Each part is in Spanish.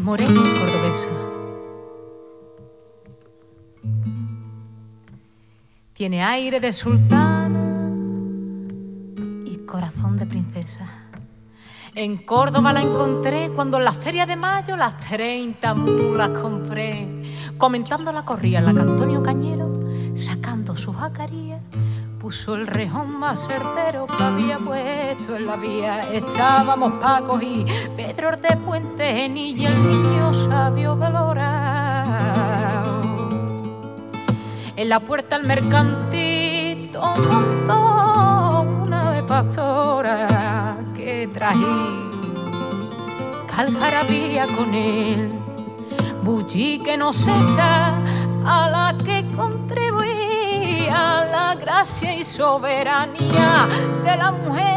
morena y cordobesa. Tiene aire de sultana y corazón de princesa. En Córdoba la encontré cuando en la feria de mayo las 30 mulas compré. Comentándola corría la que Antonio Cañero, sacando sus jacarías, puso el rejón más certero que había puesto en la vía. Estábamos Pacos y Pedro de Puente Genil y el niño sabio de Lorao. En la puerta del mercantito montó una ave pastora que trají caljarabía con él, bullí que no cesa, a la que contribuía a la gracia y soberanía de la mujer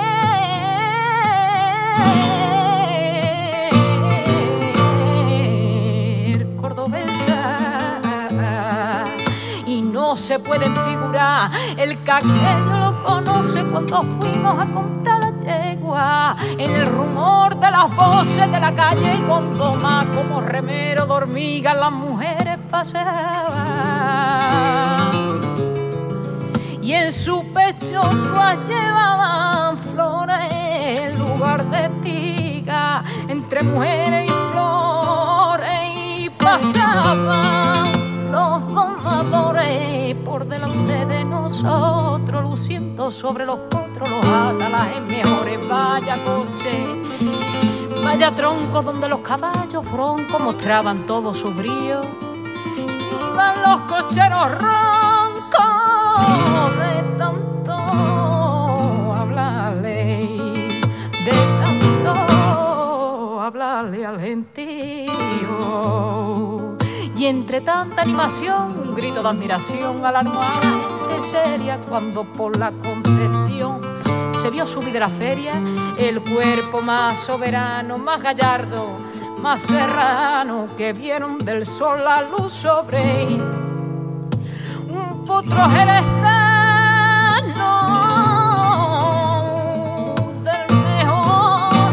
cordobesa. Y no se pueden figurar el que aquello lo conoce cuando fuimos a comprar la yegua, en el rumor de las voces de la calle y con Tomás como remero de hormigas las mujeres paseaban. Y en su pecho todas llevaban flores en lugar de espiga, entre mujeres y flores, y pasaban los domadores por delante de nosotros, luciendo sobre los potros los atalajes mejores. Vaya coche, vaya tronco donde los caballos broncos mostraban todo su brío. Iban los cocheros roncos de tanto hablarle, de tanto hablarle al gentío. Y entre tanta animación, un grito de admiración alarmó a la gente seria cuando por la Concepción se vio subir de la feria el cuerpo más soberano, más gallardo, más serrano, que vieron del sol la luz sobre él. Un potro jerezano del mejor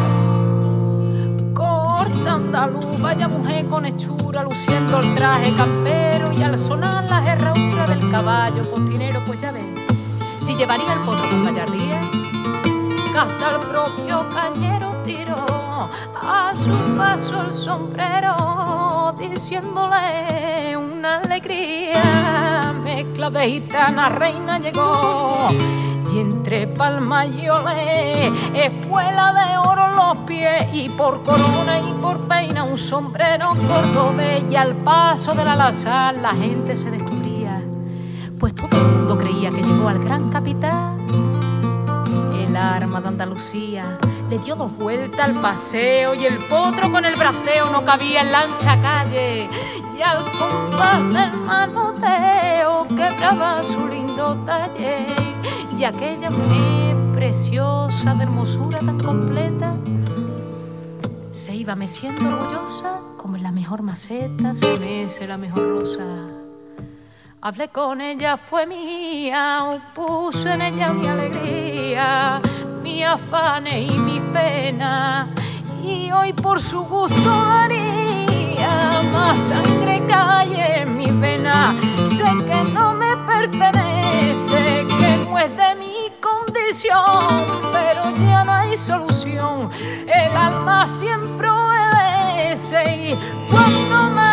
corte andaluz, vaya mujer con hechura, luciendo el traje campero, y al sonar las herraduras del caballo postinero, pues ya ves, si llevaría el potro con gallardía, que hasta el propio Cañero tiró a su paso el sombrero, diciéndole una alegría. Mezcla de gitana reina llegó, y entre palmas y olé, espuela de oro en los pies, y por corona y por peina un sombrero cordobés. Y al paso del alazán la gente se descubría, pues todo el mundo creía que llegó al gran capitán. El arma de Andalucía le dio 2 vueltas al paseo, y el potro con el braceo no cabía en la ancha calle, y al compás del manoteo quebraba su lindo talle. Y aquella mujer preciosa, de hermosura tan completa, se iba meciendo orgullosa como en la mejor maceta se mece la mejor rosa. Hablé con ella, fue mía, puse en ella mi alegría, mi afanes y mi pena, y hoy por su gusto daría más sangre cae en mi vena. Sé que no me pertenece, que no es de mi condición, pero ya no hay solución, el alma siempre obedece. Y cuando me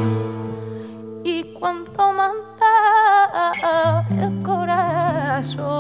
cuanto manda el corazón